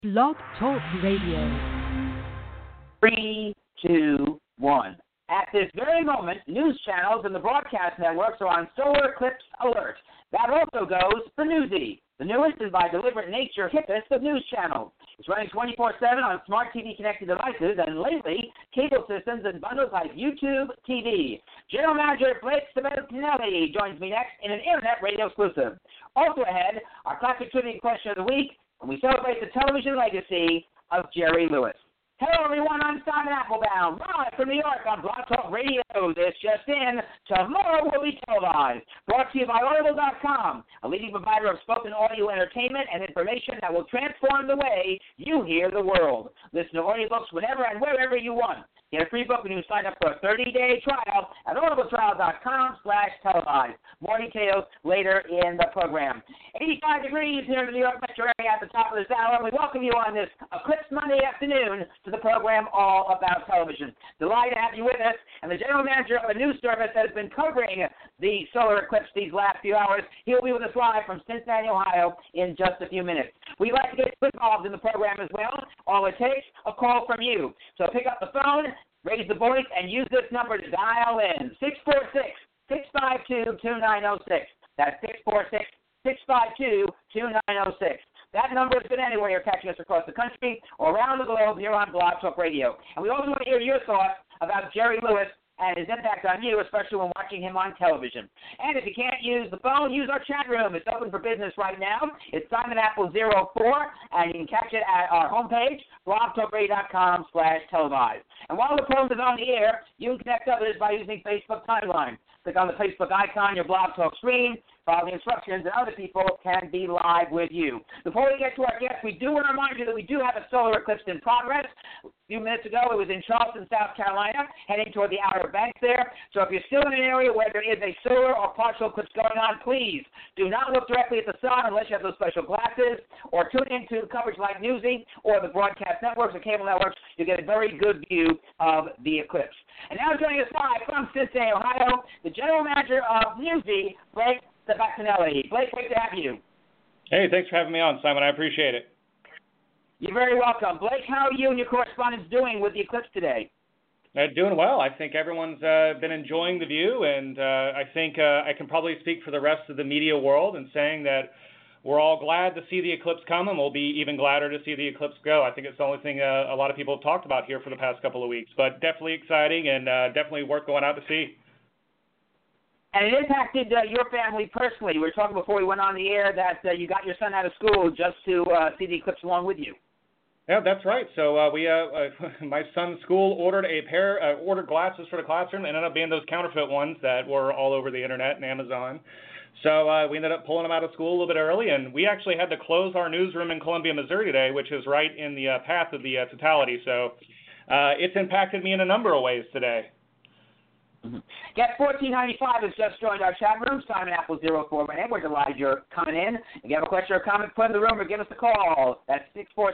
Blog Talk Radio. 3, 2, 1. At this very moment, news channels and the broadcast networks are on solar eclipse alert. That also goes for Newsy. The newest and by deliberate nature hippest of news channels. It's running 24/7 on smart TV connected devices and lately cable systems and bundles like YouTube TV. General Manager Blake Sabattinelli joins me next in an internet radio exclusive. Also ahead, our classic trivia question of the week, and we celebrate the television legacy of Jerry Lewis. Hello, everyone. I'm Simon Applebaum, live from New York on Blog Talk Radio. This just in, tomorrow will be televised. Brought to you by Audible.com, a leading provider of spoken audio entertainment and information that will transform the way you hear the world. Listen to audiobooks whenever and wherever you want. Get a free book when you sign up for a 30-day trial at audibletrial.com/televised. More details later in the program. 85 degrees here in the New York metro area at the top of this hour, and we welcome you on this Eclipse Monday afternoon to the program All About Television. Delighted to have you with us, and the general manager of a news service that has been covering the solar eclipse these last few hours. He'll be with us live from Cincinnati, Ohio in just a few minutes. We'd like to get involved in the program as well. All it takes, a call from you. So pick up the phone, raise the voice, and use this number to dial in, 646-652-2906. That's 646-652-2906. That number has been anywhere you're catching us across the country or around the globe here on Blog Talk Radio. And we also want to hear your thoughts about Jerry Lewis and his impact on you, especially when watching him on television. And if you can't use the phone, use our chat room. It's open for business right now. It's Simon Apple 04, and you can catch it at our homepage, blogtalkradio.com/televised. And while the program is on the air, you can connect others by using Facebook Timeline. Click on the Facebook icon on your Blog Talk screen, follow the instructions, and other people can be live with you. Before we get to our guests, we do want to remind you that we do have a solar eclipse in progress. A few minutes ago, it was in Charleston, South Carolina, heading toward the Outer Banks there. So if you're still in an area where there is a solar or partial eclipse going on, please do not look directly at the sun unless you have those special glasses, or tune into coverage like Newsy or the broadcast networks or cable networks. You'll get a very good view of the eclipse. And now joining us live from Cincinnati, Ohio, the general manager of Newsy, Blake Sabattinelli. Blake, great to have you. Hey, thanks for having me on, Simon. I appreciate it. You're very welcome. Blake, how are you and your correspondents doing with the eclipse today? Doing well. I think everyone's been enjoying the view, and I think I can probably speak for the rest of the media world in saying that we're all glad to see the eclipse come, and we'll be even gladder to see the eclipse go. I think it's the only thing a lot of people have talked about here for the past couple of weeks, but definitely exciting and definitely worth going out to see. And it impacted your family personally. We were talking before we went on the air that you got your son out of school just to see the eclipse along with you. Yeah, that's right. So my son's school ordered ordered glasses for the classroom, and ended up being those counterfeit ones that were all over the internet and Amazon. So we ended up pulling him out of school a little bit early, and we actually had to close our newsroom in Columbia, Missouri today, which is right in the path of the totality. So it's impacted me in a number of ways today. Mm-hmm. Guest 1495 has just joined our chat room. Simon Apple 04 by name. We're delighted you're coming in. If you have a question or comment, put in the room or give us a call. That's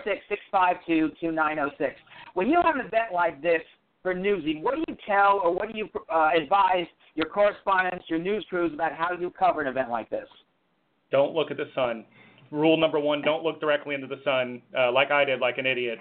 646-652-2906. When you have an event like this for Newsy, what do you tell or what do you advise your correspondents, your news crews about how to cover an event like this? Don't look at the sun. Rule number one, don't look directly into the sun like I did, like an idiot.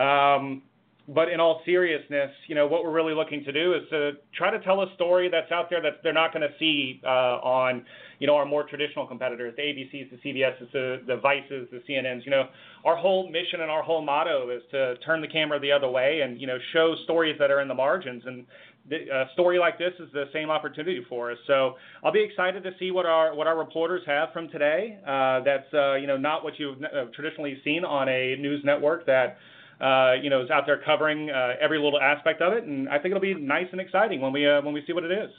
But in all seriousness, what we're really looking to do is to try to tell a story that's out there that they're not going to see on, our more traditional competitors, the ABCs, the CBSs, the Vices, the CNNs. Our whole mission and our whole motto is to turn the camera the other way and, show stories that are in the margins. And a story like this is the same opportunity for us. So I'll be excited to see what our reporters have from today. That's, not what you've traditionally seen on a news network that is out there covering every little aspect of it, and I think it'll be nice and exciting when we see what it is.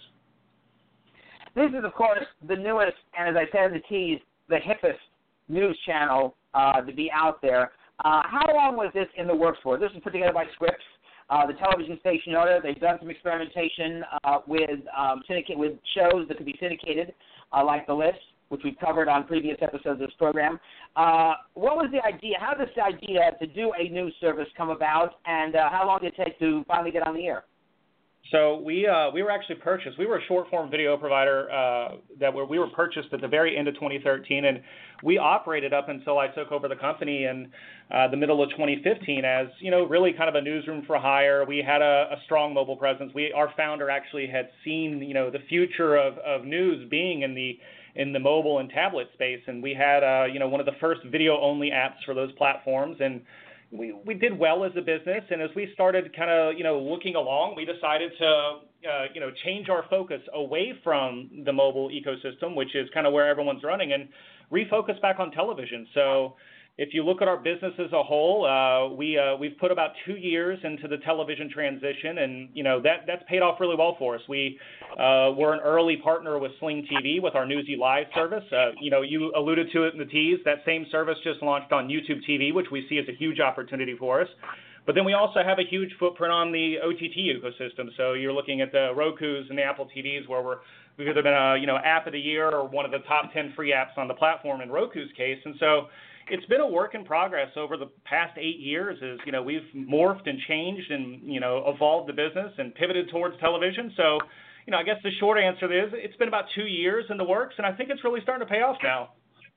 This is, of course, the newest, and as I said in the tease, the hippest news channel to be out there. How long was this in the works for? This was put together by Scripps, the television station owner. They've done some experimentation with shows that could be syndicated, like The List, which we've covered on previous episodes of this program. What was the idea? How did this idea to do a news service come about, and how long did it take to finally get on the air? So we were actually purchased. We were a short-form video provider we were purchased at the very end of 2013, and we operated up until I took over the company in the middle of 2015 as, really kind of a newsroom for hire. We had a strong mobile presence. Our founder actually had seen, the future of news being in the mobile and tablet space, and we had, one of the first video-only apps for those platforms, and we did well as a business, and as we started kind of, looking along, we decided to, change our focus away from the mobile ecosystem, which is kind of where everyone's running, and refocus back on television. So if you look at our business as a whole, we've put about 2 years into the television transition, and that's paid off really well for us. We're an early partner with Sling TV with our Newsy Live service. You alluded to it in the tease. That same service just launched on YouTube TV, which we see as a huge opportunity for us. But then we also have a huge footprint on the OTT ecosystem. So you're looking at the Rokus and the Apple TVs, where we've either been app of the year or one of the top 10 free apps on the platform in Roku's case, and so it's been a work in progress over the past 8 years as, we've morphed and changed and, evolved the business and pivoted towards television. So, I guess the short answer is it's been about 2 years in the works, and I think it's really starting to pay off now.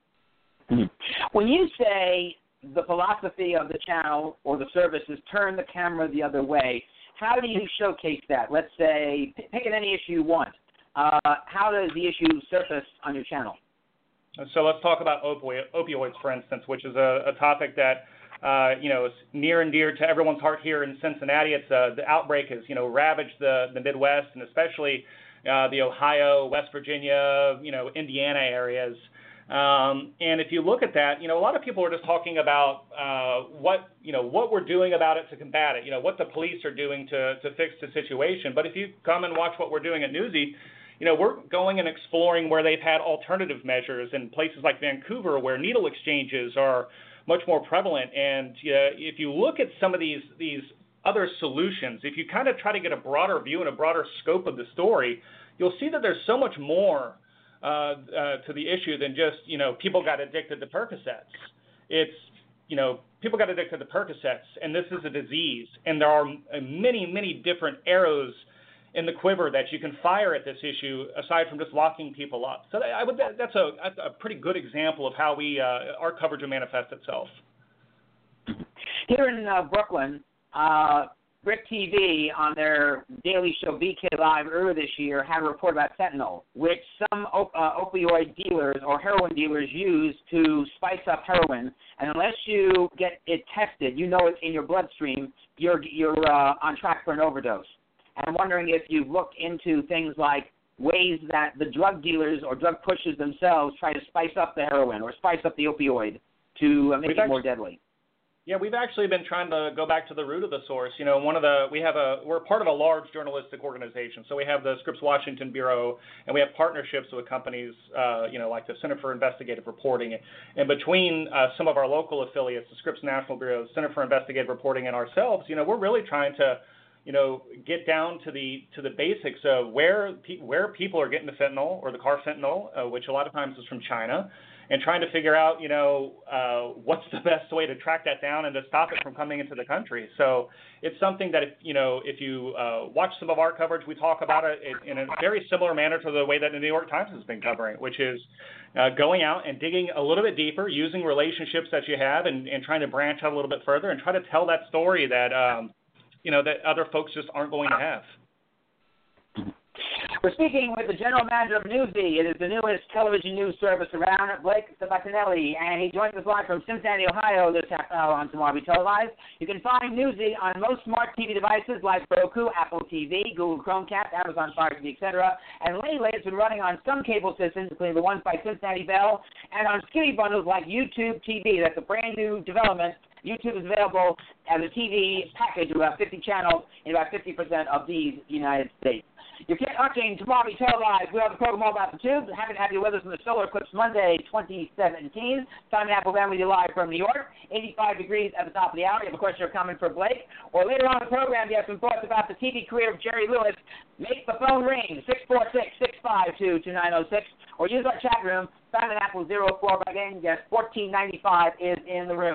When you say the philosophy of the channel or the service is turn the camera the other way, how do you showcase that? Let's say, pick an any issue you want. How does the issue surface on your channel? So let's talk about opioids, for instance, which is a topic that, is near and dear to everyone's heart here in Cincinnati. It's the outbreak has, ravaged the Midwest, and especially the Ohio, West Virginia, Indiana areas. And if you look at that, a lot of people are just talking about what we're doing about it to combat it, what the police are doing to fix the situation. But if you come and watch what we're doing at Newsy, we're going and exploring where they've had alternative measures in places like Vancouver, where needle exchanges are much more prevalent. And if you look at some of these other solutions, if you kind of try to get a broader view and a broader scope of the story, you'll see that there's so much more to the issue than just, people got addicted to Percocets. It's, people got addicted to Percocets, and this is a disease. And there are many, many different arrows in the quiver that you can fire at this issue, aside from just locking people up. So that's a pretty good example of how our coverage will manifest itself. Here in Brooklyn, Brick TV on their daily show BK Live earlier this year had a report about fentanyl, which some opioid dealers or heroin dealers use to spice up heroin. And unless you get it tested, it's in your bloodstream, you're on track for an overdose. And I'm wondering if you've looked into things like ways that the drug dealers or drug pushers themselves try to spice up the heroin or spice up the opioid to make it more deadly. Yeah, we've actually been trying to go back to the root of the source. We're part of a large journalistic organization. So we have the Scripps Washington Bureau, and we have partnerships with companies, like the Center for Investigative Reporting. And between some of our local affiliates, the Scripps National Bureau, the Center for Investigative Reporting, and ourselves, we're really trying to get down to the basics of where people are getting the fentanyl or the carfentanil, which a lot of times is from China, and trying to figure out, what's the best way to track that down and to stop it from coming into the country. So it's something that if you watch some of our coverage, we talk about it in a very similar manner to the way that the New York Times has been covering it, which is going out and digging a little bit deeper, using relationships that you have, and trying to branch out a little bit further and try to tell that story that that other folks just aren't going to have. We're speaking with the general manager of Newsy. It is the newest television news service around, Blake Sabatinelli, and he joins us live from Cincinnati, Ohio this half hour on Tomorrow Televised. You can find Newsy on most smart TV devices like Roku, Apple TV, Google Chromecast, Amazon Fire TV, etc. And lately it's been running on some cable systems, including the ones by Cincinnati Bell, and on skinny bundles like YouTube TV. That's a brand new development. YouTube is available as a TV package of about 50 channels in about 50% of these United States. You're watching Tomorrow Televised. We have the program all about the tubes. Happy to have you with us on the Solar Eclipse Monday 2017. Simon Applebaum with you live from New York. 85 degrees at the top of the hour. You have a question or comment for Blake. Or later on in the program, you have some thoughts about the TV career of Jerry Lewis. Make the phone ring, 646-652-2906. Or use our chat room, Simon Apple 04. Again, yes, $14.95 is in the room.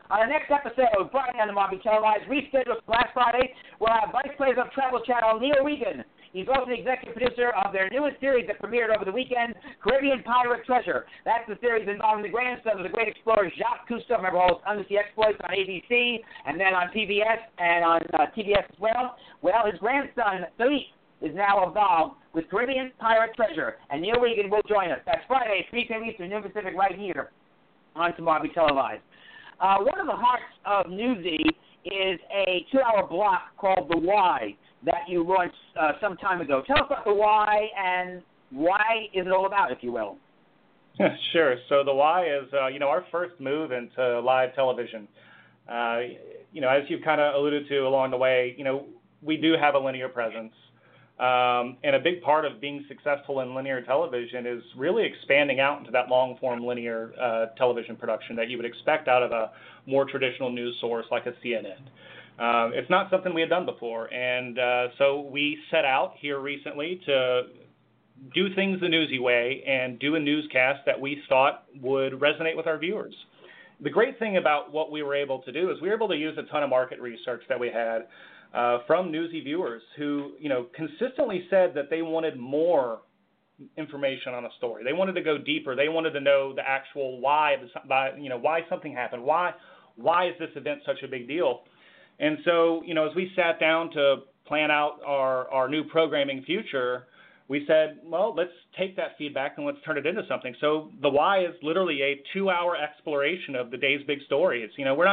On the next episode, Friday on the Marby Televised, rescheduled for last Friday, we'll have Vice President of Travel Channel, Neil Regan. He's also the executive producer of their newest series that premiered over the weekend, Caribbean Pirate Treasure. That's the series involving the grandson of the great explorer Jacques Cousteau, remember all his undersea exploits on ABC, and then on PBS and on TBS as well. Well, his grandson, Philippe, is now involved with Caribbean Pirate Treasure, and Neil Regan will join us. That's Friday, 3 p.m. Eastern, noon Pacific, right here on Marby Televised. One of the hearts of Newsy is a 2-hour block called The Why that you launched some time ago. Tell us about The Why and why is it all about, if you will. Sure. So The Why is, our first move into live television. As you've kind of alluded to along the way, we do have a linear presence. And a big part of being successful in linear television is really expanding out into that long-form linear television production that you would expect out of a more traditional news source like a CNN. It's not something we had done before, and so we set out here recently to do things the newsy way and do a newscast that we thought would resonate with our viewers. The great thing about what we were able to do is we were able to use a ton of market research that we had from newsy viewers who, consistently said that they wanted more information on a story. They wanted to go deeper. They wanted to know the actual why something happened. Why is this event such a big deal? And so, as we sat down to plan out our new programming future, we said, well, let's take that feedback and let's turn it into something. So The Why is literally a 2-hour exploration of the day's big stories.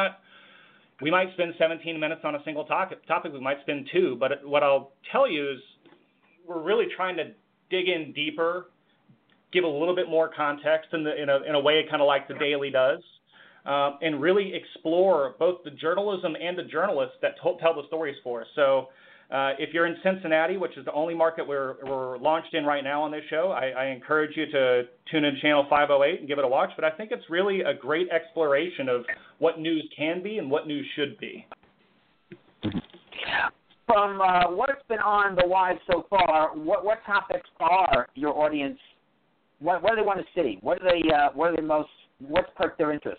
We might spend 17 minutes on a single topic. We might spend 2. But what I'll tell you is we're really trying to dig in deeper, give a little bit more context in a way kind of like The Daily does, and really explore both the journalism and the journalists that tell the stories for us. So if you're in Cincinnati, which is the only market we're launched in right now on this show, I encourage you to tune in channel 508 and give it a watch. But I think it's really a great exploration of what news can be and what news should be. From what's been on The Why so far, what topics are your audience? What do they want to see? What's perked their interest?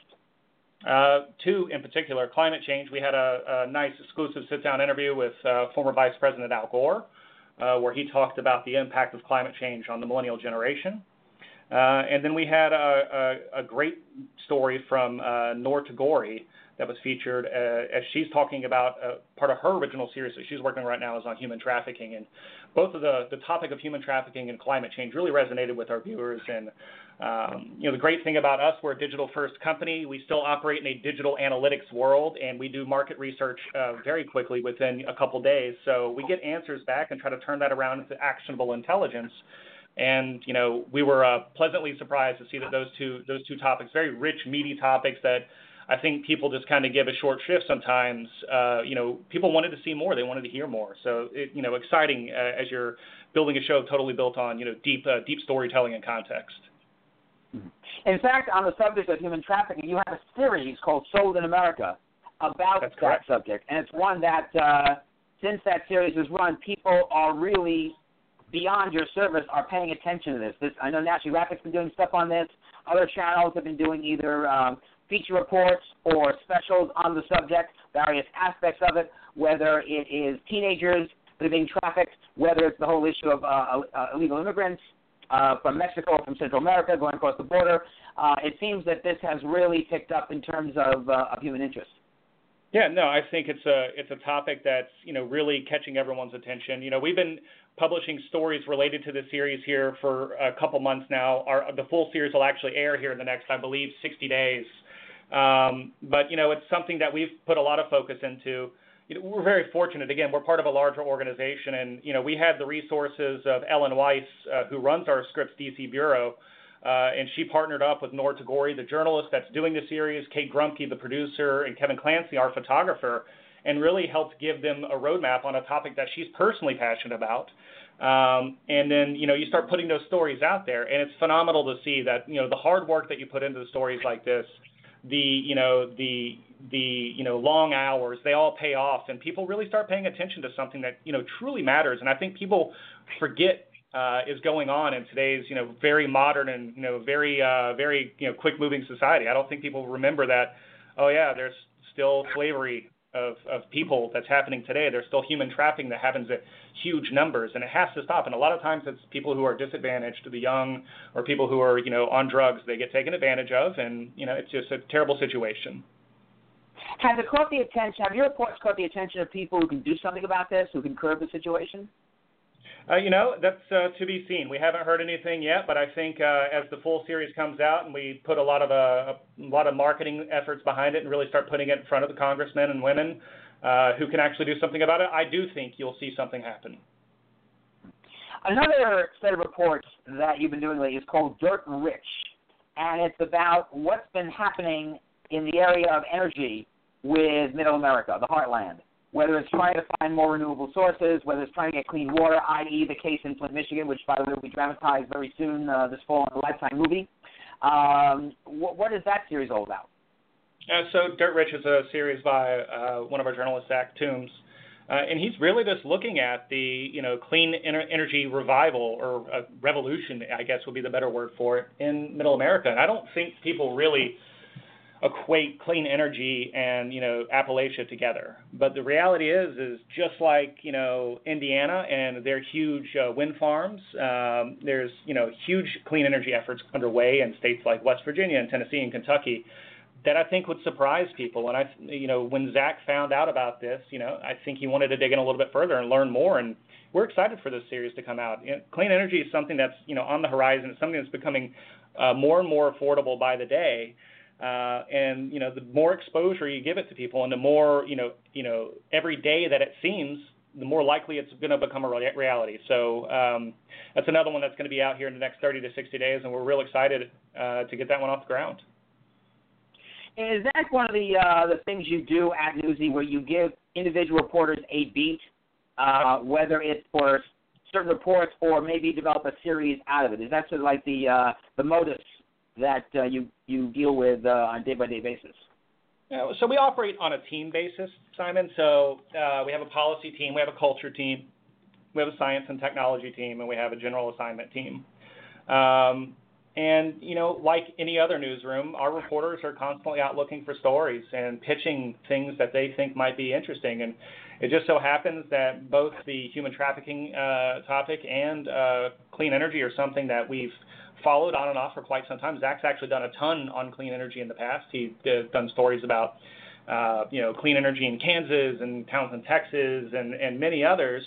2 in particular, climate change. We had a nice exclusive sit-down interview with former Vice President Al Gore, where he talked about the impact of climate change on the millennial generation. And then we had a great story from Noor Tagouri that was featured as she's talking about part of her original series that she's working on right now is on human trafficking. And both of the topic of human trafficking and climate change really resonated with our viewers. And the great thing about us, we're a digital-first company. We still operate in a digital analytics world, and we do market research very quickly within a couple days. So we get answers back and try to turn that around into actionable intelligence. And we were pleasantly surprised to see that those two topics, very rich, meaty topics that I think people just kind of give a short shrift sometimes. People wanted to see more. They wanted to hear more. So exciting as you're building a show totally built on deep storytelling and context. In fact, on the subject of human trafficking, you have a series called Sold in America about that subject. And it's one that, since that series was run, people are really, beyond your service, are paying attention to this. I know National Geographic's been doing stuff on this. Other channels have been doing either feature reports or specials on the subject, various aspects of it, whether it is teenagers that are being trafficked, whether it's the whole issue of illegal immigrants, from Mexico or from Central America going across the border. It seems that this has really picked up in terms of human interest. Yeah, no, I think it's a topic that's really catching everyone's attention. We've been publishing stories related to the series here for a couple months now. The full series will actually air here in the next, I believe, 60 days. But it's something that we've put a lot of focus into. We're very fortunate. Again, we're part of a larger organization, and we had the resources of Ellen Weiss, who runs our Scripps DC bureau, and she partnered up with Noor Tagouri, the journalist that's doing the series, Kate Grumpke, the producer, and Kevin Clancy, our photographer, and really helped give them a roadmap on a topic that she's personally passionate about. And then, you start putting those stories out there, and it's phenomenal to see that, the hard work that you put into the stories like this, the long hours, they all pay off, and people really start paying attention to something that, truly matters. And I think people forget is going on in today's, very modern and, very quick moving society. I don't think people remember that oh yeah, there's still slavery of people that's happening today. There's still human trafficking that happens at huge numbers, and it has to stop. And a lot of times it's people who are disadvantaged, the young, or people who are, on drugs. They get taken advantage of, and, it's just a terrible situation. Have your reports caught the attention of people who can do something about this, who can curb the situation? That's to be seen. We haven't heard anything yet, but I think as the full series comes out and we put a lot of marketing efforts behind it and really start putting it in front of the congressmen and women who can actually do something about it, I do think you'll see something happen. Another set of reports that you've been doing lately is called Dirt Rich, and it's about what's been happening in the area of energy with Middle America, the heartland. Whether it's trying to find more renewable sources, whether it's trying to get clean water, i.e. the case in Flint, Michigan, which, by the way, will be dramatized very soon this fall in the Lifetime movie. What is that series all about? So Dirt Rich is a series by one of our journalists, Zach Toombs, and he's really just looking at the clean energy revival, or revolution, I guess would be the better word for it, in Middle America. And I don't think people really equate clean energy and Appalachia together, but the reality is just like Indiana and their huge wind farms, there's huge clean energy efforts underway in states like West Virginia and Tennessee and Kentucky that I think would surprise people. And when Zach found out about this, I think he wanted to dig in a little bit further and learn more, and we're excited for this series to come out. Clean energy is something that's on the horizon. It's something that's becoming more and more affordable by the day. And the more exposure you give it to people, and the more every day that it seems, the more likely it's going to become a reality. So that's another one that's going to be out here in the next 30 to 60 days, and we're real excited to get that one off the ground. Is that one of the things you do at Newsy, where you give individual reporters a beat, whether it's for certain reports or maybe develop a series out of it? Is that sort of like the modus that you deal with on a day-by-day basis? So we operate on a team basis, Simon. So we have a policy team, we have a culture team, we have a science and technology team, and we have a general assignment team. And, like any other newsroom, our reporters are constantly out looking for stories and pitching things that they think might be interesting. And it just so happens that both the human trafficking topic and clean energy are something that we've followed on and off for quite some time. Zach's actually done a ton on clean energy in the past. He's done stories about, clean energy in Kansas and Townsend, Texas, and many others.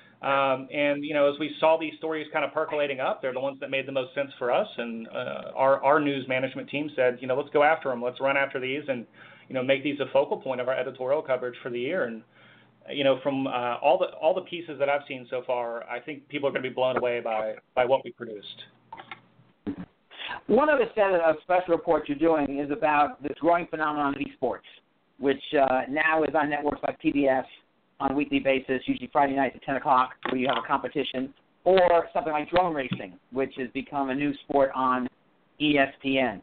As we saw these stories kind of percolating up, they're the ones that made the most sense for us. And our news management team said, let's go after them. Let's run after these and, make these a focal point of our editorial coverage for the year. And, from all the pieces that I've seen so far, I think people are going to be blown away by what we produced. One of the set of special reports you're doing is about this growing phenomenon of esports, which now is on networks like PBS on a weekly basis, usually Friday nights at 10 o'clock, where you have a competition, or something like drone racing, which has become a new sport on ESPN.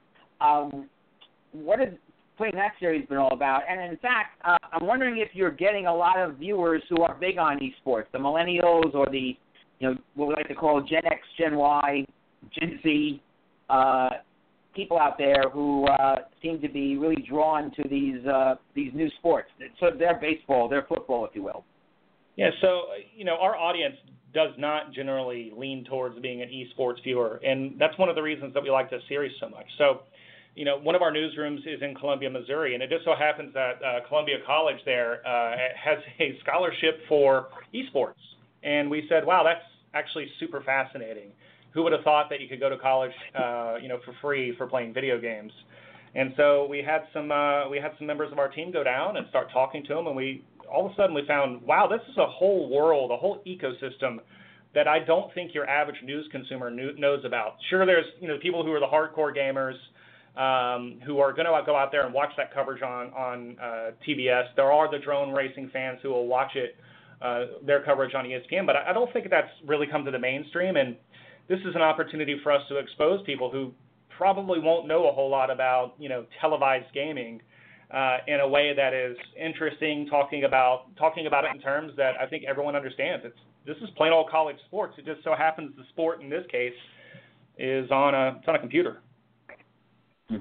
What has putting that series been all about? And in fact, I'm wondering if you're getting a lot of viewers who are big on esports, the millennials or the, what we like to call Gen X, Gen Y, Gen Z, people out there who seem to be really drawn to these new sports. So their baseball, their football, if you will. Yeah, so, our audience does not generally lean towards being an esports viewer, and that's one of the reasons that we like this series so much. So, one of our newsrooms is in Columbia, Missouri, and it just so happens that Columbia College there has a scholarship for esports. And we said, wow, that's actually super fascinating. Who would have thought that you could go to college, for free for playing video games? And so we had some members of our team go down and start talking to them, and all of a sudden we found, wow, this is a whole world, a whole ecosystem that I don't think your average news consumer knows about. Sure, there's people who are the hardcore gamers who are going to go out there and watch that coverage on TBS. There are the drone racing fans who will watch it, their coverage on ESPN, but I don't think that's really come to the mainstream. And this is an opportunity for us to expose people who probably won't know a whole lot about, televised gaming in a way that is interesting, talking about it in terms that I think everyone understands. This is plain old college sports. It just so happens the sport in this case is on a computer. Mm-hmm.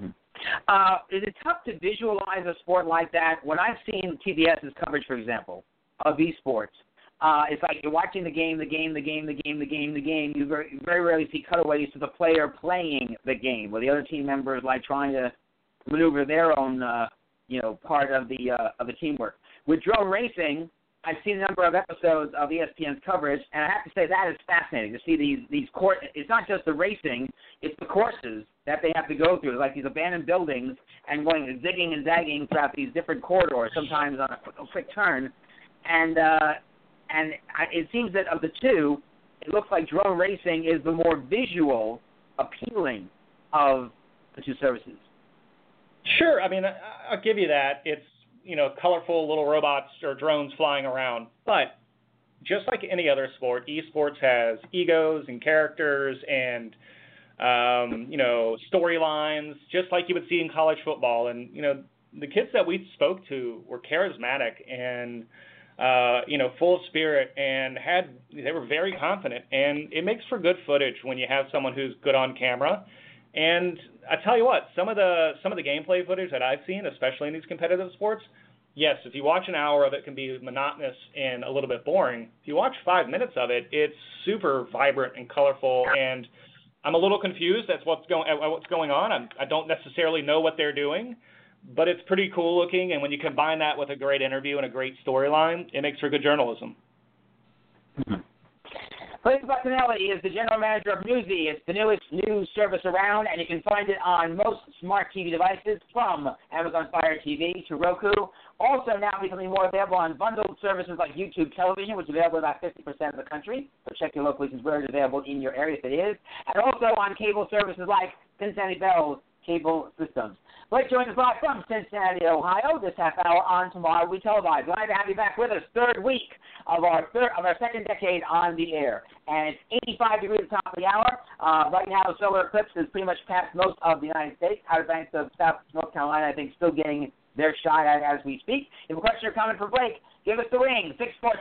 Is it tough to visualize a sport like that? When I've seen TBS's coverage, for example, of esports, it's like you're watching the game. You very, very rarely see cutaways to the player playing the game, where the other team members like trying to maneuver their own, part of the teamwork. With drone racing, I've seen a number of episodes of ESPN's coverage, and I have to say that is fascinating to see these course. It's not just the racing; it's the courses that they have to go through, like these abandoned buildings, and going zigging and zagging throughout these different corridors, sometimes on a quick turn, and it seems that of the two, it looks like drone racing is the more visual, appealing of the two services. Sure. I mean, I'll give you that. It's, colorful little robots or drones flying around. But just like any other sport, esports has egos and characters and, storylines, just like you would see in college football. And, the kids that we spoke to were charismatic and, full of spirit, and they were very confident. And it makes for good footage when you have someone who's good on camera. And I tell you what, some of the gameplay footage that I've seen, especially in these competitive sports, yes, if you watch an hour of it, can be monotonous and a little bit boring. If you watch 5 minutes of it, it's super vibrant and colorful. And I'm a little confused at what's going on. I don't necessarily know what they're doing, but it's pretty cool looking. And when you combine that with a great interview and a great storyline, it makes for good journalism. Mm-hmm. Blaze Bottinelli is the general manager of Newsy. It's the newest news service around, and you can find it on most smart TV devices, from Amazon Fire TV to Roku. Also now becoming more available on bundled services like YouTube Television, which is available in about 50% of the country. So check your local where it's available in your area if it is. And also on cable services like Cincinnati Bell's Cable Systems. Blake joins us live from Cincinnati, Ohio. This half hour on Tomorrow We Televise. Glad to have you back with us. Third week of our second decade on the air. And it's 85 degrees at the top of the hour. Right now, the solar eclipse has pretty much passed most of the United States. Outer Banks of South North Carolina, I think, still getting their shot at it as we speak. If a question or comment for Blake, give us the ring,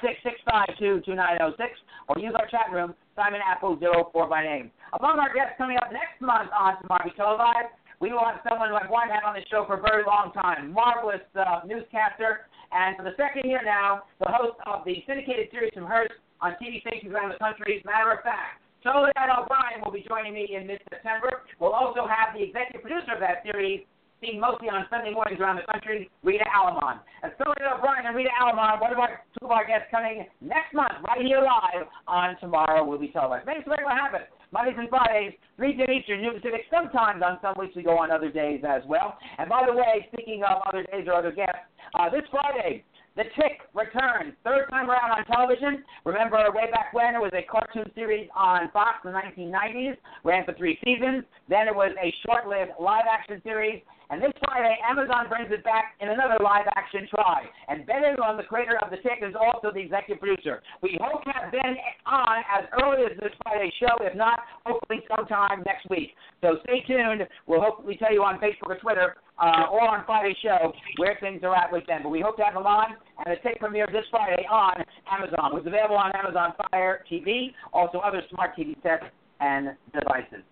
646-652-2906, or use our chat room, Simon Apple 04 by name. Among our guests coming up next month on Tomorrow We Televise, we will have someone like one had on the show for a very long time, marvelous newscaster, and for the second year now, the host of the syndicated series from Hearst on TV stations around the country. As a matter of fact, Soledad O'Brien will be joining me in mid-September. We'll also have the executive producer of that series, seen mostly on Sunday mornings around the country, Rita Alamon. And Soledad O'Brien and Rita Alamon, two of our guests coming next month, right here live on Tomorrow Will Be Televised. Maybe somebody will have it. Mondays and Fridays, 3 to Eastern, noon Pacific. Sometimes on some weeks we go on other days as well. And by the way, speaking of other days or other guests, this Friday, The Tick returns, third time around on television. Remember, way back when, it was a cartoon series on Fox in the 1990s, ran for 3 seasons. Then it was a short-lived live-action series. And this Friday, Amazon brings it back in another live-action try. And Ben Ingram, the creator of The Tick, is also the executive producer. We hope to have Ben on as early as this Friday's show, if not, hopefully sometime next week. So stay tuned. We'll hopefully tell you on Facebook or Twitter or on Friday's show where things are at with Ben. But we hope to have him on. And The Tick premieres this Friday on Amazon. It's available on Amazon Fire TV, also other smart TV sets and devices.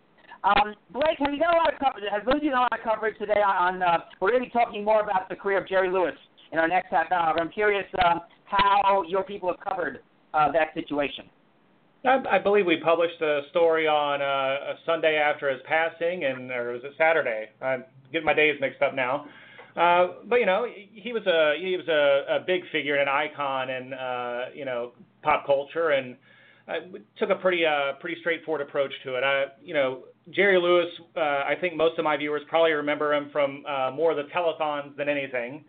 Blake, have you done a lot of coverage? Has Lindsay done a lot of coverage today on we're going to be talking more about the career of Jerry Lewis in our next half hour. I'm curious how your people have covered that situation. I believe we published a story on a Sunday after his passing, or was it Saturday? I'm getting my days mixed up now. But he was a big figure and an icon in pop culture, and took a pretty straightforward approach to it. Jerry Lewis, I think most of my viewers probably remember him from more of the telethons than anything.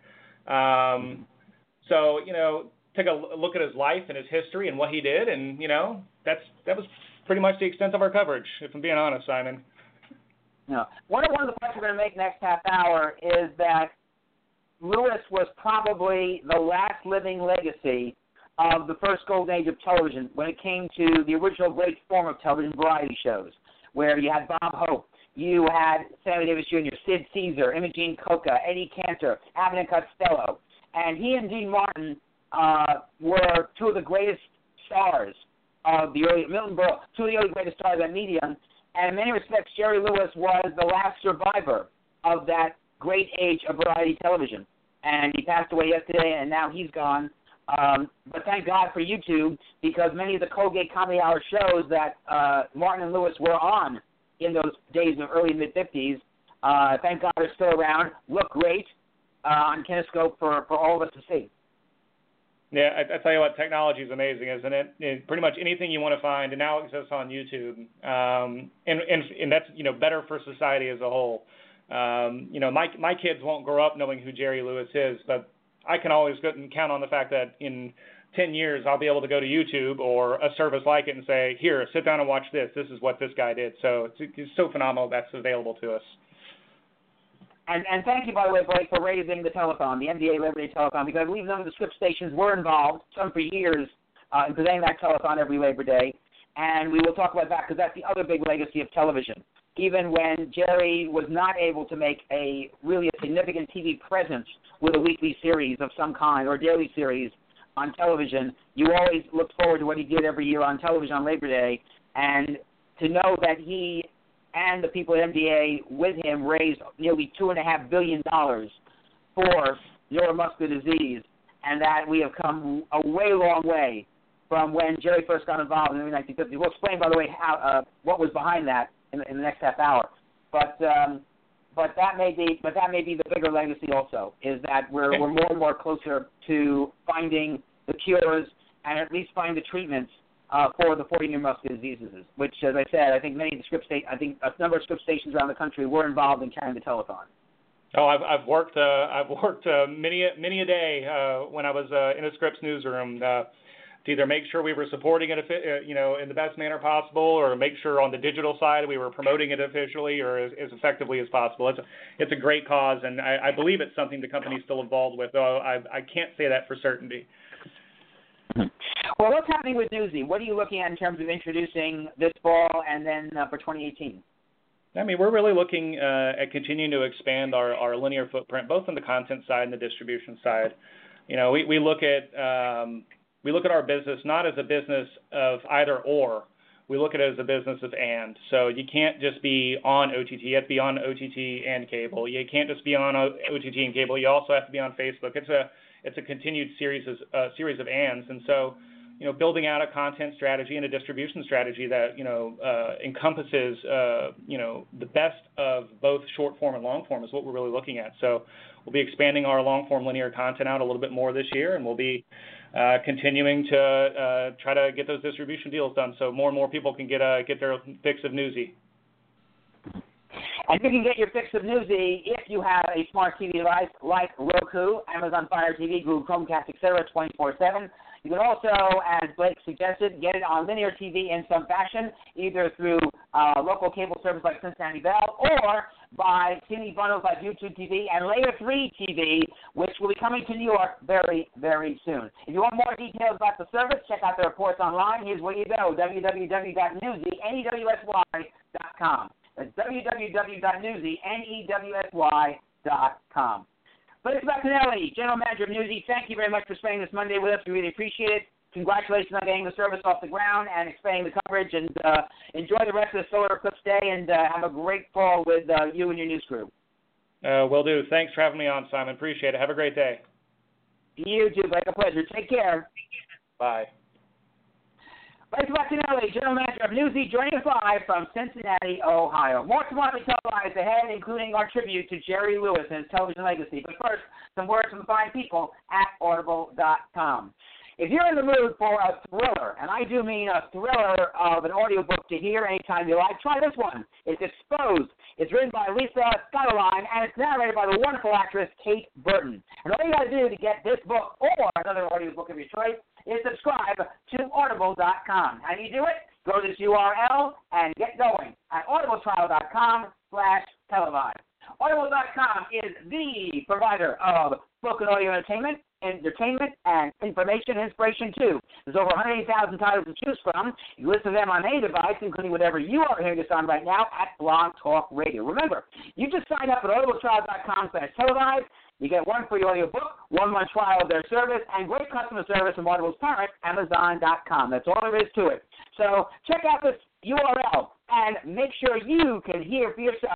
So take a look at his life and his history and what he did, and that was pretty much the extent of our coverage, if I'm being honest, Simon. No. One of the points we're going to make next half hour is that Lewis was probably the last living legacy of the first golden age of television when it came to the original great form of television variety shows, where you had Bob Hope, you had Sammy Davis Jr., Sid Caesar, Imogene Coca, Eddie Cantor, Abbott and Costello. And he and Dean Martin were two of the greatest stars of the early, Milton Berle, two of the early greatest stars of that medium. And in many respects, Jerry Lewis was the last survivor of that great age of variety television. And he passed away yesterday, and now he's gone. But thank God for YouTube, because many of the Colgate Comedy Hour shows that Martin and Lewis were on in those days of early mid-50s, thank God are still around, look great on Kinescope for all of us to see. Yeah, I tell you what, technology is amazing, isn't it? Pretty much anything you want to find, and now exists on YouTube, and that's better for society as a whole. My kids won't grow up knowing who Jerry Lewis is, but I can always go and count on the fact that in 10 years I'll be able to go to YouTube or a service like it and say, here, sit down and watch this. This is what this guy did. So it's so phenomenal that's available to us. And thank you, by the way, Blake, for raising the telethon, the MDA Labor Day telethon, because I believe none of the script stations were involved, some for years, in presenting that telethon every Labor Day. And we will talk about that because that's the other big legacy of television. Even when Jerry was not able to make a significant TV presence with a weekly series of some kind or daily series on television, you always looked forward to what he did every year on television on Labor Day. And to know that he and the people at MDA with him raised nearly $2.5 billion for neuromuscular disease, and that we have come a way long way from when Jerry first got involved in the 1950s. We'll explain, by the way, how what was behind that in the next half hour. But that may be the bigger legacy also, is that we're more and more closer to finding the cures and at least find the treatments for the 40 neuromuscular diseases, which, as I said, I think many of the a number of script stations around the country were involved in carrying the telethon. Oh, I've worked many a day when I was in a Scripps newsroom to either make sure we were supporting it, in the best manner possible, or make sure on the digital side we were promoting it officially or as effectively as possible. It's a great cause, and I believe it's something the company's still involved with, though I can't say that for certainty. Well, what's happening with Newsy? What are you looking at in terms of introducing this fall and then for 2018? I mean, we're really looking at continuing to expand our linear footprint, both on the content side and the distribution side. We look at our business not as a business of either or. We look at it as a business of and. So you can't just be on OTT. You have to be on OTT and cable. You can't just be on OTT and cable. You also have to be on Facebook. It's a continued series of ands. And so, building out a content strategy and a distribution strategy that, encompasses, the best of both short form and long form is what we're really looking at. So we'll be expanding our long form linear content out a little bit more this year, and we'll be continuing to try to get those distribution deals done so more and more people can get their fix of Newsy. And you can get your fix of Newsy if you have a smart TV device like Roku, Amazon Fire TV, Google Chromecast, etc., 24/7. You can also, as Blake suggested, get it on linear TV in some fashion, either through local cable service like Cincinnati Bell or by TV bundles like YouTube TV and Layer 3 TV, which will be coming to New York very, very soon. If you want more details about the service, check out the reports online. Here's where you go, www.newsy.com. That's www.newsy.com. Blake Spaccanelli, General Manager of Newsy, thank you very much for spending this Monday with us. We really appreciate it. Congratulations on getting the service off the ground and expanding the coverage. And enjoy the rest of the Solar Eclipse Day and have a great fall with you and your news crew. Will do. Thanks for having me on, Simon. Appreciate it. Have a great day. You too, Blake. A pleasure. Take care. Bye. Blake Spaccanelli, General Manager of Newsy, joining us live from Cincinnati, Ohio. More smartly televised ahead, including our tribute to Jerry Lewis and his television legacy. But first, some words from the fine people at Audible.com. If you're in the mood for a thriller, and I do mean a thriller of an audiobook to hear anytime you like, try this one. It's Exposed. It's written by Lisa Scottoline, and it's narrated by the wonderful actress Kate Burton. And all you got to do to get this book or another audiobook of your choice is subscribe to Audible.com. How do you do it? Go to this URL and get going at audibletrial.com/televised. Audible.com is the provider of spoken audio entertainment, and information and inspiration, too. There's over 180,000 titles to choose from. You listen to them on any device, including whatever you are hearing this on right now at Blog Talk Radio. Remember, you just sign up at audibletrial.com/televised. You get one free audiobook, 1 month trial of their service, and great customer service from Audible's parent, Amazon.com. That's all there is to it. So check out this URL and make sure you can hear for yourself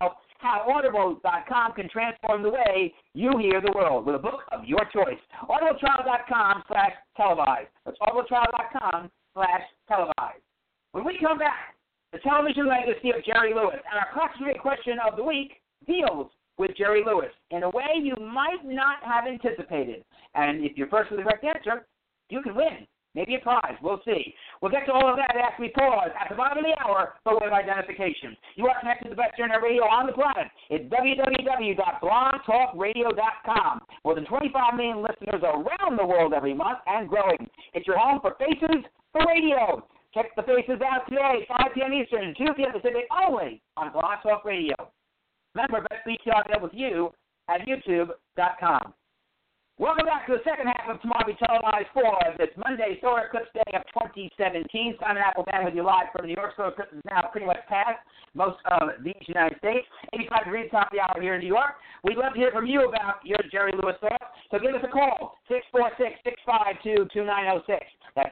how Audible.com can transform the way you hear the world with a book of your choice. Audibletrial.com/televised. That's Audibletrial.com/televised. When we come back, the television legacy of Jerry Lewis, and our classic question of the week deals with Jerry Lewis in a way you might not have anticipated. And if you're first with the correct answer, you can win. Maybe a prize. We'll see. We'll get to all of that after we pause at the bottom of the hour for web identification. You are connected to the best internet radio on the planet. It's www.blogtalkradio.com. More than 25 million listeners around the world every month and growing. It's your home for Faces for Radio. Check the Faces out today, 5 p.m. Eastern, 2 p.m. Pacific, only on Blog Talk Radio. Remember, best BTR available with you at youtube.com. Welcome back to the second half of Tomorrow Be Televised for this Monday Solar Eclipse Day of 2017. Simon Applebaum with you live from New York. Solar Eclipse is now pretty much past most of the United States. 85 degrees top of the hour here in New York. We'd love to hear from you about your Jerry Lewis thoughts. So give us a call, 646-652-2906. That's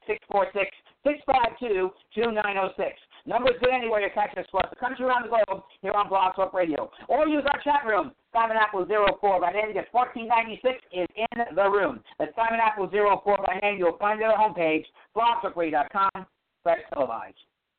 646-652-2906. Numbers good anywhere you catch us across the country, around the globe, here on Blog Talk Radio. Or use our chat room, Simon Apple 04 by name. Get 1496 is in the room. That's Simon Apple 04 by name. You'll find it on our homepage, blogtalkradio.com/televised.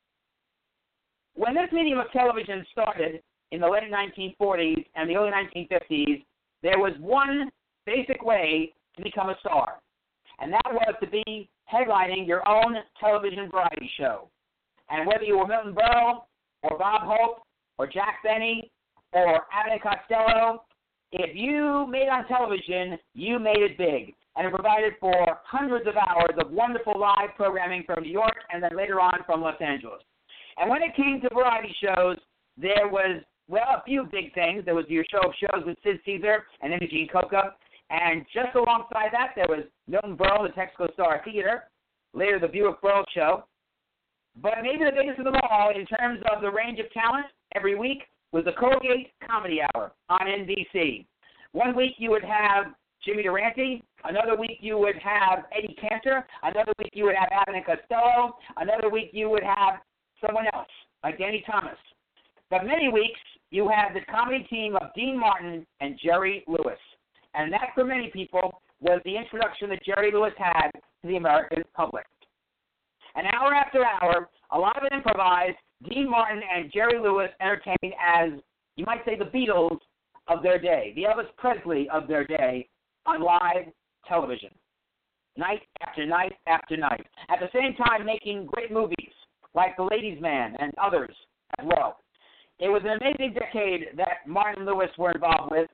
When this medium of television started in the late 1940s and the early 1950s, there was one basic way to become a star, and that was to be headlining your own television variety show. And whether you were Milton Berle or Bob Hope or Jack Benny or Abbott and Costello, if you made on television, you made it big. And it provided for hundreds of hours of wonderful live programming from New York and then later on from Los Angeles. And when it came to variety shows, there was, well, a few big things. There was your show of shows with Sid Caesar and Imogene Coca. And just alongside that, there was Milton Berle, the Texaco Star Theater, later the Buick Berle Show. But maybe the biggest of them all, in terms of the range of talent, every week was the Colgate Comedy Hour on NBC. One week you would have Jimmy Durante. Another week you would have Eddie Cantor. Another week you would have Abbott and Costello. Another week you would have someone else, like Danny Thomas. But many weeks you had the comedy team of Dean Martin and Jerry Lewis. And that, for many people, was the introduction that Jerry Lewis had to the American public. And hour after hour, a lot of it improvised, Dean Martin and Jerry Lewis entertained as, you might say, the Beatles of their day, the Elvis Presley of their day on live television, night after night after night. At the same time, making great movies like The Ladies' Man and others as well. It was an amazing decade that Martin and Lewis were involved with,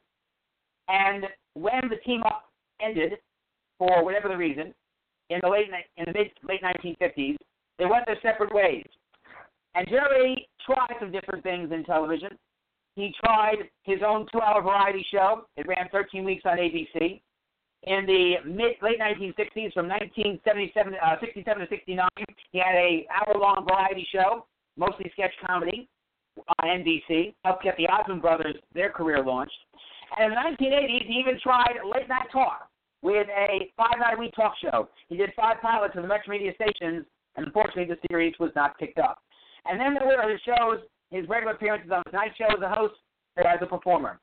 and when the team-up ended, for whatever the reason, in the late 1950s, they went their separate ways. And Jerry tried some different things in television. He tried his own 2-hour variety show. It ran 13 weeks on ABC. In the late 1960s, from 1967 to 69, he had an hour-long variety show, mostly sketch comedy, on NBC. Helped get the Osmond Brothers their career launched. And in the 1980s, he even tried late-night talk with a 5-night-a-week talk show. He did 5 pilots of the Metro Media stations, and unfortunately the series was not picked up. And then there were his shows, his regular appearances on the night show as a host or as a performer.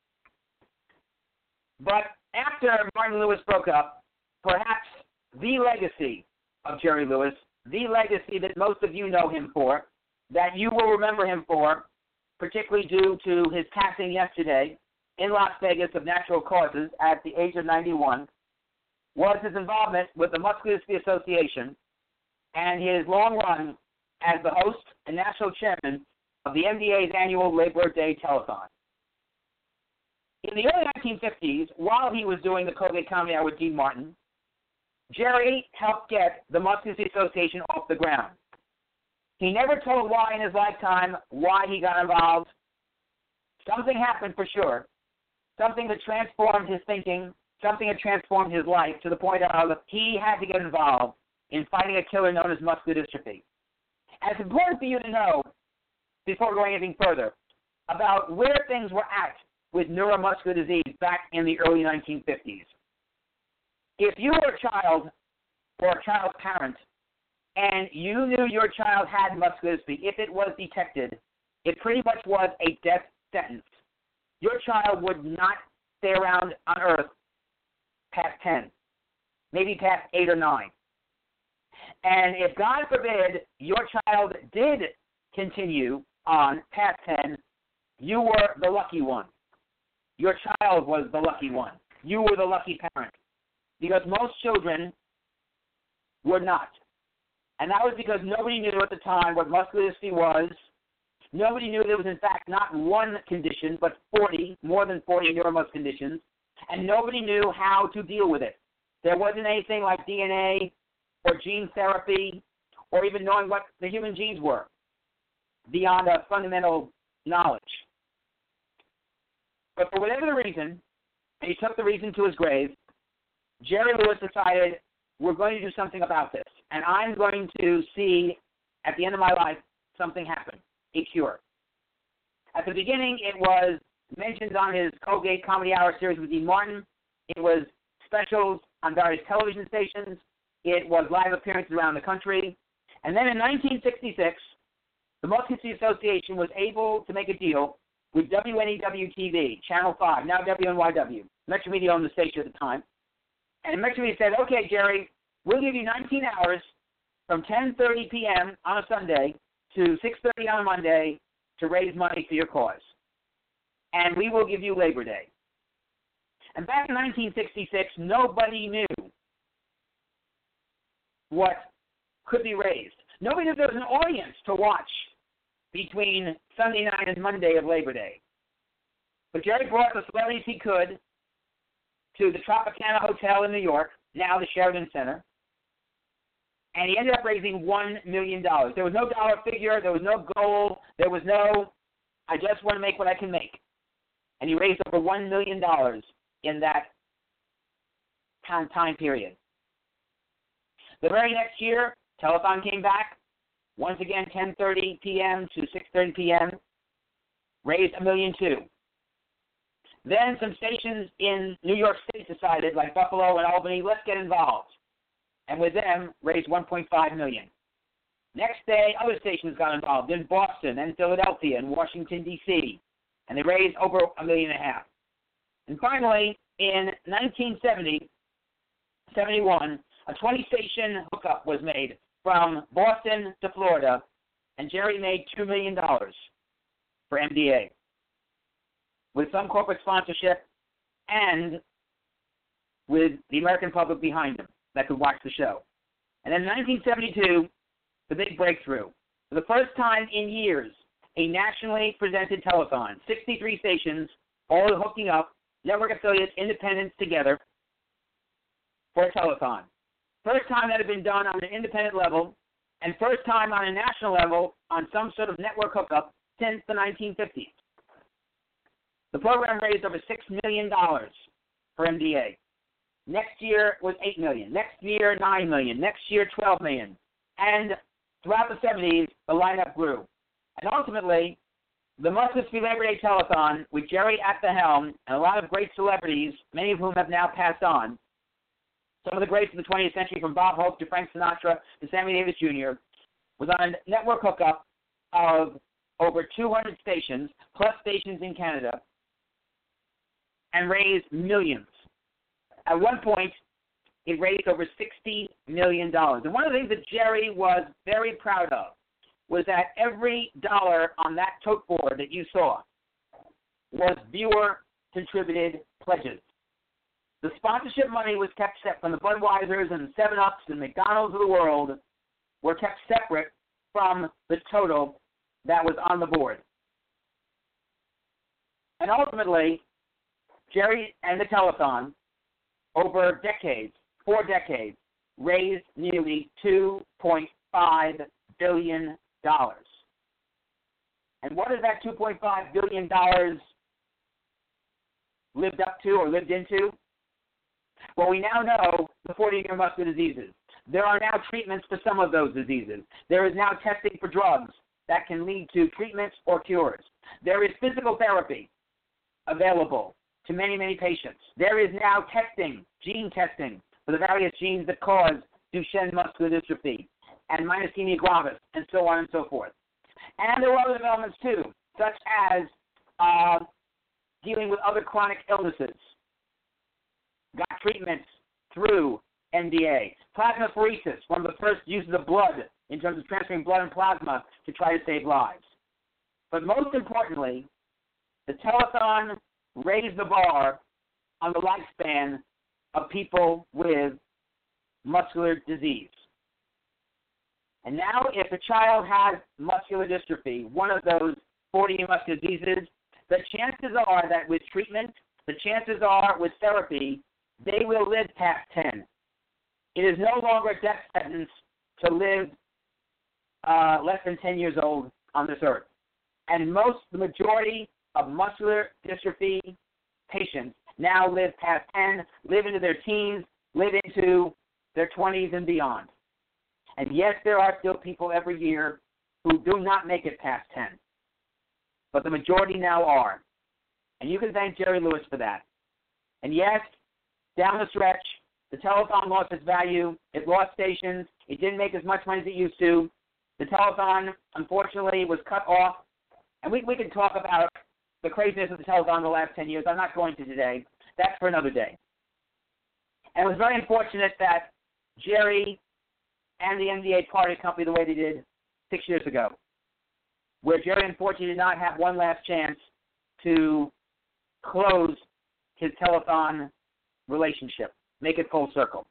But after Martin Lewis broke up, perhaps the legacy of Jerry Lewis, the legacy that most of you know him for, that you will remember him for, particularly due to his passing yesterday in Las Vegas of natural causes at the age of 91, was his involvement with the Muscular Dystrophy Association and his long run as the host and national chairman of the MDA's annual Labor Day Telethon. In the early 1950s, while he was doing the Colgate Comedy Hour with Dean Martin, Jerry helped get the Muscular Dystrophy Association off the ground. He never told why in his lifetime, why he got involved. Something happened for sure. Something that transformed his thinking, something that transformed his life to the point of he had to get involved in fighting a killer known as muscular dystrophy. And it's important for you to know, before going anything further, about where things were at with neuromuscular disease back in the early 1950s. If you were a child or a child's parent and you knew your child had muscular dystrophy, if it was detected, it pretty much was a death sentence. your child would not stay around on Earth past 10, maybe past 8 or 9. And if, God forbid, your child did continue on past 10, you were the lucky one. Your child was the lucky one. You were the lucky parent. Because most children were not. And that was because nobody knew at the time what muscular dystrophy was. Nobody knew there was, in fact, not one condition, but 40, more than 40 neuromuscular conditions. And nobody knew how to deal with it. There wasn't anything like DNA or gene therapy or even knowing what the human genes were beyond a fundamental knowledge. But for whatever the reason, and he took the reason to his grave, Jerry Lewis decided, we're going to do something about this. And I'm going to see, at the end of my life, something happen, a cure. At the beginning, it was mentions on his Colgate Comedy Hour series with Dean Martin. It was specials on various television stations. It was live appearances around the country. And then in 1966, the Muscular Dystrophy Association was able to make a deal with WNEW-TV, Channel 5, now WNYW. Metro Media owned the station at the time. And Metro Media said, okay, Jerry, we'll give you 19 hours from 10:30 p.m. on a Sunday to 6:30 on a Monday to raise money for your cause. And we will give you Labor Day. And back in 1966, nobody knew what could be raised. Nobody knew there was an audience to watch between Sunday night and Monday of Labor Day. But Jerry brought the celebrities he could to the Tropicana Hotel in New York, now the Sheraton Center, and he ended up raising $1 million. There was no dollar figure, there was no goal, there was no, I just want to make what I can make. And he raised over $1 million in that time period. The very next year, telethon came back. Once again, 10:30 p.m. to 6:30 p.m., raised $1.2 million. Then some stations in New York State decided, like Buffalo and Albany, let's get involved. And with them, raised $1.5 million. Next day, other stations got involved in Boston and Philadelphia and Washington, D.C., and they raised over $1.5 million. And finally, in 1971, a 20-station hookup was made from Boston to Florida, and Jerry made $2 million for MDA with some corporate sponsorship and with the American public behind him that could watch the show. And then in 1972, the big breakthrough. For the first time in years, a nationally presented telethon, 63 stations, all hooking up, network affiliates, independents together for a telethon. First time that had been done on an independent level, and first time on a national level on some sort of network hookup since the 1950s. The program raised over $6 million for MDA. Next year was $8 million. Next year, $9 million. Next year, $12 million. And throughout the 70s, the lineup grew. And ultimately, the Muscular Dystrophy Labor Day Telethon, with Jerry at the helm and a lot of great celebrities, many of whom have now passed on, some of the greats of the 20th century, from Bob Hope to Frank Sinatra to Sammy Davis Jr., was on a network hookup of over 200 stations, plus stations in Canada, and raised millions. At one point, it raised over $60 million. And one of the things that Jerry was very proud of was that every dollar on that tote board that you saw was viewer-contributed pledges. The sponsorship money was kept separate from the Budweisers and 7-Ups and McDonald's of the world, were kept separate from the total that was on the board. And ultimately, Jerry and the telethon, over decades, 4 decades, raised nearly $2.5 billion. And what has that $2.5 billion lived up to or lived into? Well, we now know the 40 neuromuscular diseases. There are now treatments for some of those diseases. There is now testing for drugs that can lead to treatments or cures. There is physical therapy available to many, many patients. There is now testing, gene testing, for the various genes that cause Duchenne muscular dystrophy and myasthenia gravis, and so on and so forth. And there are other developments, too, such as dealing with other chronic illnesses got treatments through MDA. Plasmapheresis, one of the first uses of blood in terms of transferring blood and plasma to try to save lives. But most importantly, the telethon raised the bar on the lifespan of people with muscular disease. And now if a child has muscular dystrophy, one of those 40 muscular diseases, the chances are that with treatment, the chances are with therapy, they will live past 10. It is no longer a death sentence to live less than 10 years old on this earth. And the majority of muscular dystrophy patients now live past 10, live into their teens, live into their 20s and beyond. And yes, there are still people every year who do not make it past 10. But the majority now are. And you can thank Jerry Lewis for that. And yes, down the stretch, the telethon lost its value. It lost stations. It didn't make as much money as it used to. The telethon, unfortunately, was cut off. And we can talk about the craziness of the telethon the last 10 years. I'm not going to today. That's for another day. And it was very unfortunate that Jerry and the MDA parted company the way they did 6 years ago, where Jerry unfortunately did not have one last chance to close his telethon relationship, make it full circle.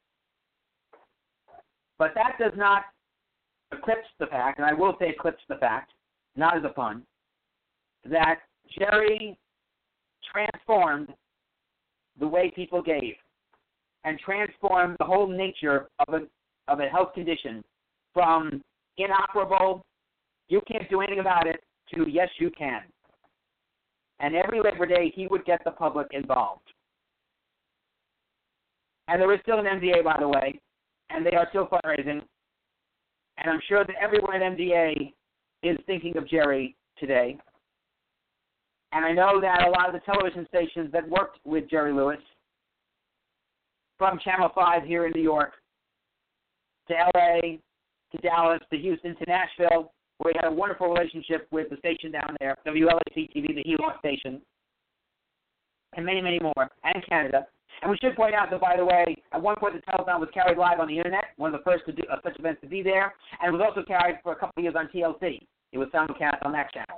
But that does not eclipse the fact, and I will say eclipse the fact, not as a pun, that Jerry transformed the way people gave and transformed the whole nature of a health condition from inoperable, you can't do anything about it, to yes, you can. And every Labor Day, he would get the public involved. And there is still an MDA, by the way, and they are still fundraising. And I'm sure that everyone at MDA is thinking of Jerry today. And I know that a lot of the television stations that worked with Jerry Lewis, from Channel 5 here in New York, to L.A., to Dallas, to Houston, to Nashville, where he had a wonderful relationship with the station down there, WLAC-TV, the HeLoS station, and many, many more, and Canada. And we should point out that, by the way, at one point the telethon was carried live on the Internet, one of the first to do such events to be there, and it was also carried for a couple of years on TLC. It was simulcast on that channel.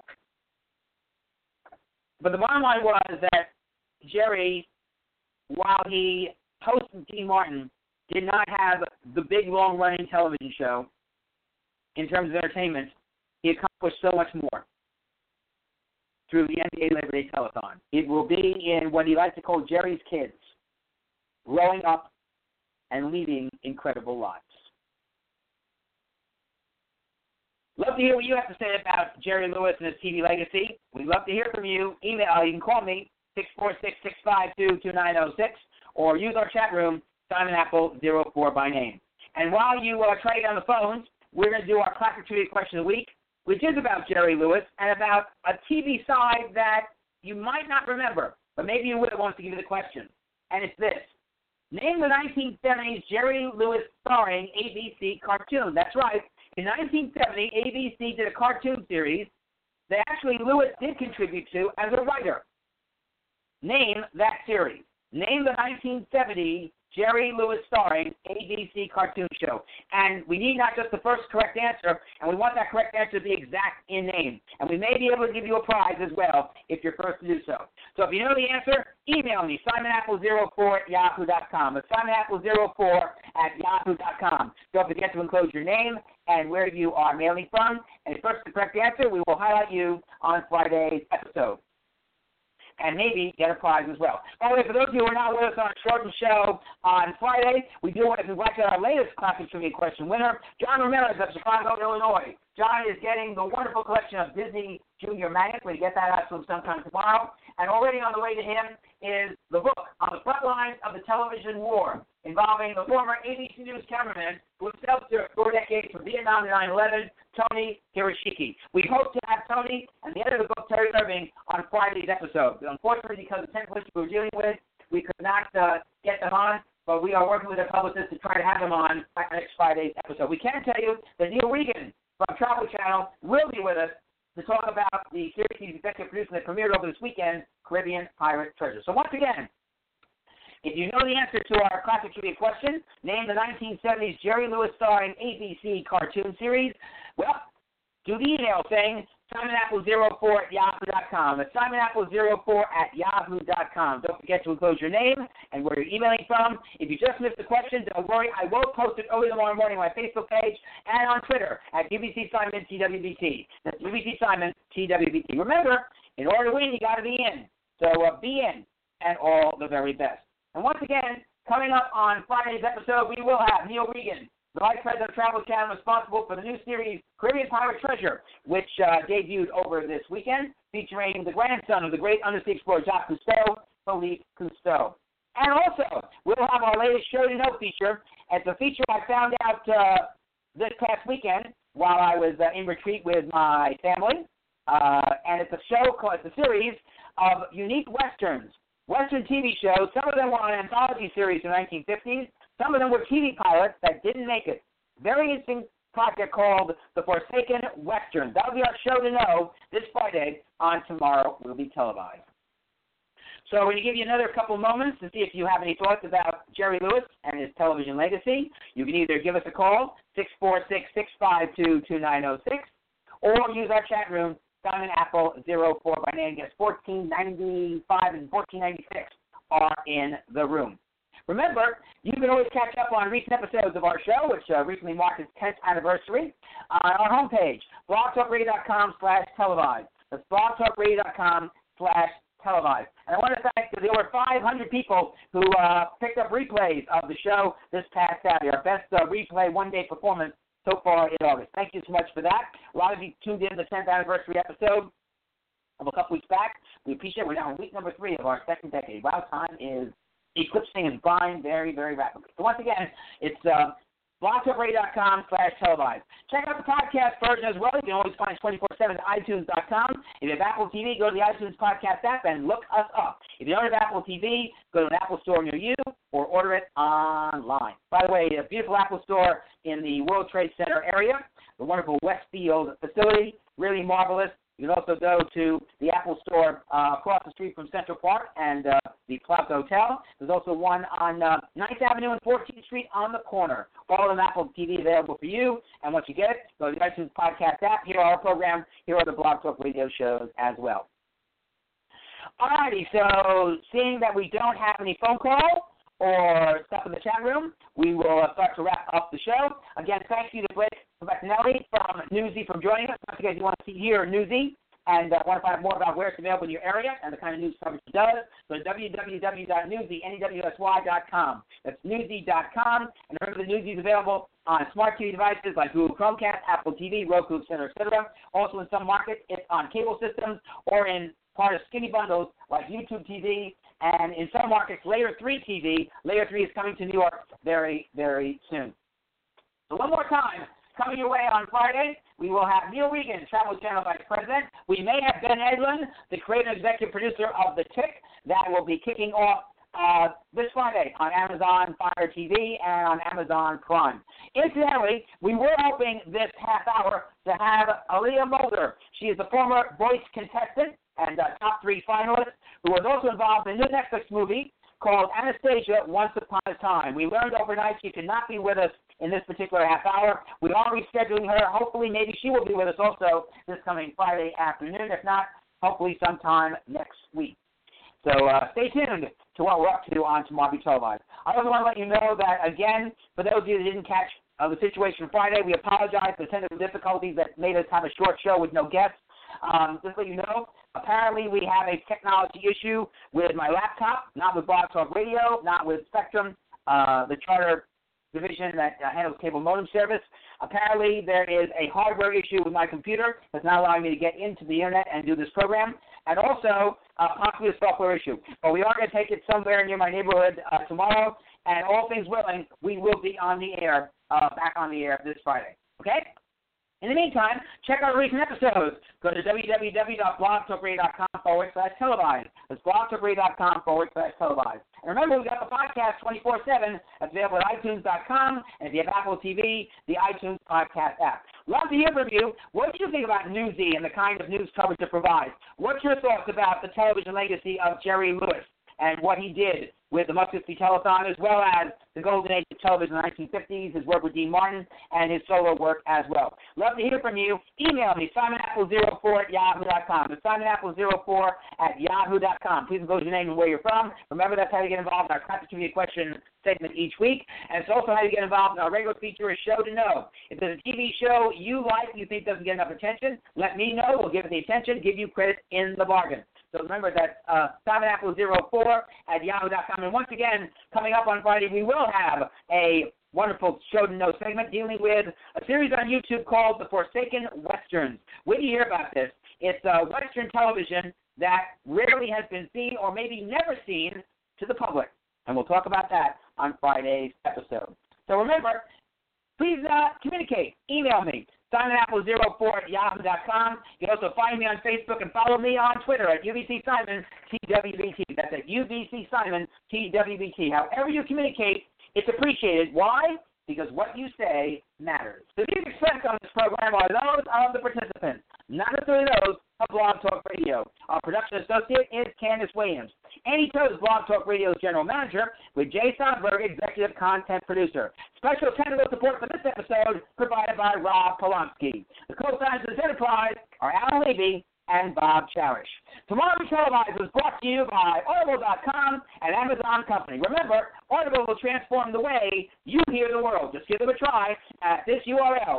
But the bottom line was that Jerry, while he hosted Dean Martin, did not have the big, long-running television show in terms of entertainment. He accomplished so much more through the MDA Labor Day Telethon. It will be in what he likes to call Jerry's kids, growing up and leading incredible lives. Love to hear what you have to say about Jerry Lewis and his TV legacy. We'd love to hear from you. Email, you can call me, 646-652-2906, or use our chat room, Simon Apple 04 by name. And while you try to get on the phones, we're going to do our classic trivia question of the week, which is about Jerry Lewis and about a TV side that you might not remember, but maybe you will want to give you the question. And it's this. Name the 1970s Jerry Lewis starring ABC cartoon. That's right. In 1970, ABC did a cartoon series that actually Lewis did contribute to as a writer. Name that series. Name the 1970 Jerry Lewis starring ABC cartoon show. And we need not just the first correct answer, and we want that correct answer to be exact in name. And we may be able to give you a prize as well if you're first to do so. So if you know the answer, email me, simonapple04@yahoo.com. It's simonapple04@yahoo.com. Don't forget to enclose your name and where you are mailing from. And if first the correct answer, we will highlight you on Friday's episode. And maybe get a prize as well. By the way, for those of you who are not with us on our shortened show on Friday, we do want to congratulate our latest classic trivia question winner, John Ramirez of Chicago, Illinois. John is getting the wonderful collection of Disney Junior Magnets. We get that out to him sometime tomorrow. And already on the way to him is the book On the Front Lines of the Television War, involving the former ABC News cameraman who himself served 4 decades from Vietnam to 9/11, Tony Hiroshiki. We hope to have Tony and the editor of the book, Terry Irving, on Friday's episode. Unfortunately, because of the technical issues we were dealing with, we could not get them on, but we are working with a publicist to try to have them on next Friday's episode. We can tell you that Neil Regan from Travel Channel will be with us to talk about the series he's executive producing that premiered over this weekend, Caribbean Pirate Treasure. So once again, if you know the answer to our classic trivia question, name the 1970s Jerry Lewis starring ABC cartoon series, well, do the email saying SimonApple04@yahoo.com. That's SimonApple04@yahoo.com. Don't forget to enclose your name and where you're emailing from. If you just missed the question, don't worry. I will post it early tomorrow morning on my Facebook page and on Twitter at UBC Simon TWBT. That's UBC Simon TWBT. Remember, in order to win, you got to be in. So be in, and all the very best. And once again, coming up on Friday's episode, we will have Neil Regan, the Vice President of Travel Channel, responsible for the new series Caribbean Pirate Treasure, which debuted over this weekend, featuring the grandson of the great undersea explorer Jacques Cousteau, Philippe Cousteau. And also, we'll have our latest Show to Know feature. It's a feature I found out this past weekend while I was in retreat with my family. And it's a series of unique Westerns, Western TV shows. Some of them were on anthology series in the 1950s. Some of them were TV pilots that didn't make it. Very interesting project called The Forsaken Westerns. That'll be our Show to Know this Friday on Tomorrow Will Be Televised. So we're going to give you another couple moments to see if you have any thoughts about Jerry Lewis and his television legacy. You can either give us a call, 646-652-2906, or use our chat room, Simon Apple 04 by name. Guess 1495 and 1496 are in the room. Remember, you can always catch up on recent episodes of our show, which recently marked its 10th anniversary, on our homepage, blogtalkradio.com/televised. That's blogtalkradio.com/televised. And I want to thank the over 500 people who picked up replays of the show this past Saturday, our best replay one-day performance so far in August. Thank you so much for that. A lot of you tuned in to the 10th anniversary episode of a couple weeks back. We appreciate it. We're now in week number 3 of our second decade. Wow, time is eclipsing and flying very, very rapidly. So once again, it's blogtalkradio.com/televised. Check out the podcast version as well. You can always find us 24/7 at iTunes.com. If you have Apple TV, go to the iTunes podcast app and look us up. If you don't have Apple TV, go to an Apple store near you or order it online. By the way, a beautiful Apple store in the World Trade Center area, the wonderful Westfield facility, really marvelous. You can also go to the Apple Store across the street from Central Park and the Plaza Hotel. There's also one on 9th Avenue and 14th Street on the corner. All of them Apple TV available for you. And once you get it, go to the iTunes Podcast app. Here are our programs. Here are the Blog Talk Radio shows as well. All righty, so seeing that we don't have any phone call or stuff in the chat room, we will start to wrap up the show. Again, thank you to Blake Bettinelli from Newsy for joining us. Once again, if you want to hear Newsy and want to find out more about where it's available in your area and the kind of news coverage it does, go to www.newsy.com. That's newsy.com. And remember, the Newsy is available on smart TV devices like Google Chromecast, Apple TV, Roku, etc. Also, in some markets, it's on cable systems or in part of skinny bundles like YouTube TV, and in some markets, Layer 3 TV. Layer 3 is coming to New York very, very soon. So one more time, coming your way on Friday, we will have Neil Regan, Travel Channel Vice President. We may have Ben Edlund, the creative executive producer of The Tick, that will be kicking off this Friday on Amazon Fire TV and on Amazon Prime. Incidentally, we were hoping this half hour to have Aaliyah Mulder. She is the former Voice contestant and top 3 finalist who was also involved in a new Netflix movie called Anastasia, Once Upon a Time. We learned overnight she could not be with us in this particular half hour. We are rescheduling her. Hopefully, maybe she will be with us also this coming Friday afternoon. If not, hopefully sometime next week. So stay tuned to what we're up to on Tomorrow Will Be Televised. I also want to let you know that, again, for those of you that didn't catch the situation Friday, we apologize for the technical difficulties that made us have a short show with no guests. Just so you know, apparently we have a technology issue with my laptop, not with Blog Talk Radio, not with Spectrum, the Charter division that handles cable modem service. Apparently there is a hardware issue with my computer that's not allowing me to get into the internet and do this program, and also possibly a software issue. But we are going to take it somewhere near my neighborhood tomorrow, and all things willing, we will be on the air, back on the air this Friday. Okay? In the meantime, check out recent episodes. Go to www.blogtalkradio.com/televised. That's blogtalkradio.com/televised. And remember, we've got the podcast 24/7. That's available at iTunes.com. And if you have Apple TV, the iTunes podcast app. Love to hear from you. What do you think about Newsy and the kind of news coverage it provides? What's your thoughts about the television legacy of Jerry Lewis and what he did with the Must See Telethon, as well as the golden age of television in the 1950s, his work with Dean Martin, and his solo work as well? Love to hear from you. Email me, SimonApple04@yahoo.com. It's SimonApple04@yahoo.com. Please enclose your name and where you're from. Remember, that's how you get involved in our Craft Trivia Question segment each week. And it's also how you get involved in our regular feature, A Show to Know. If there's a TV show you like, you think doesn't get enough attention, let me know. We'll give it the attention, give you credit in the bargain. So remember, that's SimonApple04@yahoo.com. And once again, coming up on Friday, we will have a wonderful Show to Know segment dealing with a series on YouTube called The Forsaken Westerns. Where do you hear about this? It's Western television that rarely has been seen or maybe never seen to the public. And we'll talk about that on Friday's episode. So remember, please communicate. Email me, SimonApple04@yahoo.com. You can also find me on Facebook and follow me on Twitter at UBCSimon_TWBT. That's at UBCSimon_TWBT. However you communicate, it's appreciated. Why? Because what you say matters. The views expressed on this program are those of the participants, not necessarily those of Blog Talk Radio. Our production associate is Candace Williams. Annie Toad is Blog Talk Radio's general manager, with Jay Sondberg, executive content producer. Special technical support for this episode provided by Rob Polonsky. The co-signers of this enterprise are Alan Levy and Bob Cherish. Tomorrow We Televise was brought to you by Audible.com and Amazon Company. Remember, Audible will transform the way you hear the world. Just give them a try at this URL,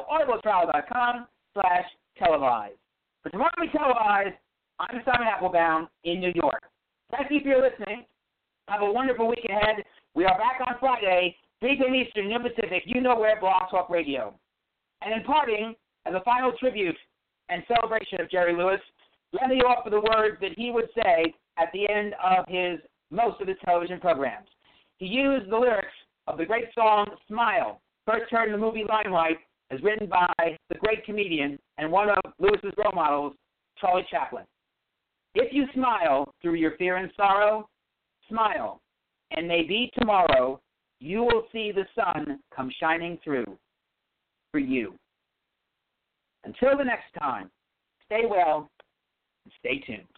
audibletrial.com/televise. For Tomorrow We Televise, I'm Simon Applebaum in New York. Thank you for your listening. Have a wonderful week ahead. We are back on Friday, 3 p.m. Eastern, Noon Pacific. You know where, Blog Talk Radio. And in parting, as a final tribute and celebration of Jerry Lewis, let me offer the words that he would say at the end of most of his television programs. He used the lyrics of the great song Smile, first heard in the movie Limelight, as written by the great comedian and one of Lewis's role models, Charlie Chaplin. If you smile through your fear and sorrow, smile, and maybe tomorrow you will see the sun come shining through for you. Until the next time, stay well and stay tuned.